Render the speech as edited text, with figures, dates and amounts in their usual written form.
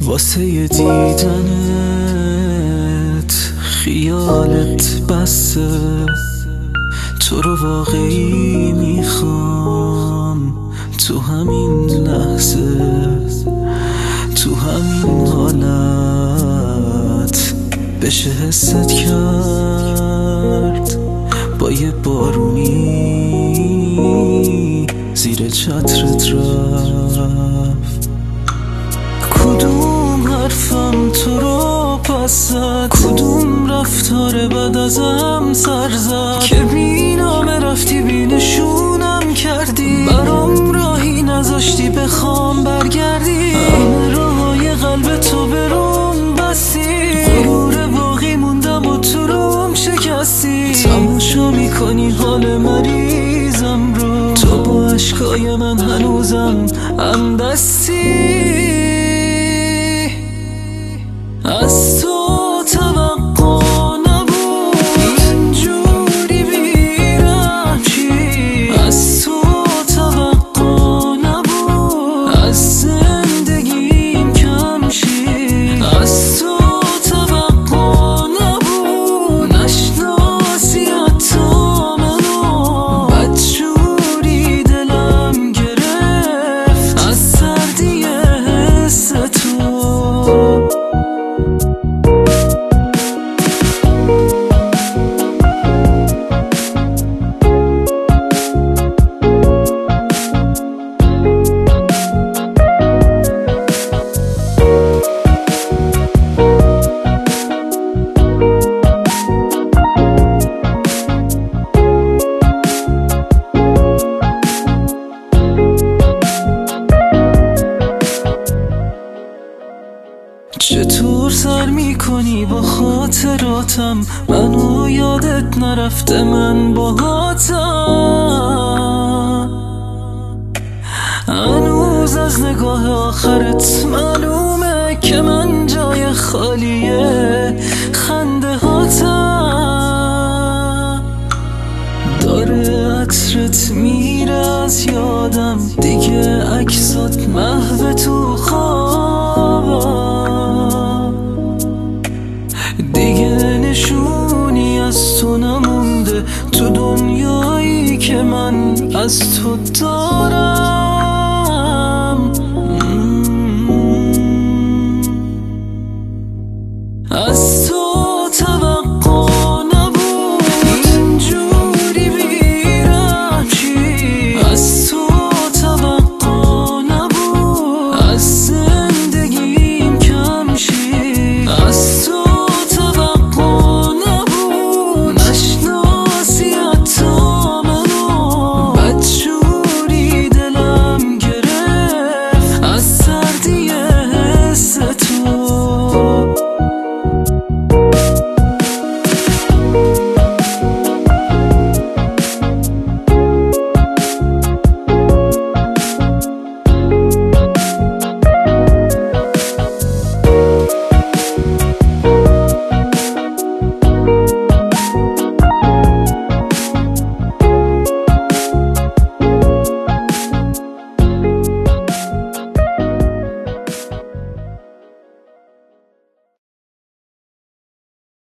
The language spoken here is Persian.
واسه دیدنت خیالت بسته، تو رو واقعی میخوام تو همین لحظه، تو همین حالت بشه حست کرد با یه بارونی زیر چترت رفت. کدوم حرفم تو رو پس زد، کدوم رفتار بد ازم سر زد که بی نامه رفتی بی نشونم کردی، برام راهی نذاشتی بخوام برگردی، همه راههای قلب تو برام بستی، غرور باقی موندم و تو روم شکستی، تماشا میکنی حال مریضم رو، تو با عشقای من هنوزم هم دستی. از تو توقع نبود اینجوری بیرم چی، از تو توقع نبود از زندگیم کم شی، از تو توقع نبود نشناسی حتی منو، بدجوری دلم گرفت از سردی حس تو. چطور سر میکنی با خاطراتم، منو یادت نرفته من باهاتم، هنوز از نگاه آخرت معلومه که من جای خالیه خنده هاتم، داره عطرت میره از یادم، دیگه عکسات محو تو خوابم، دیگه نشونی از تو نمونده تو دنیایی که من از تو دارم.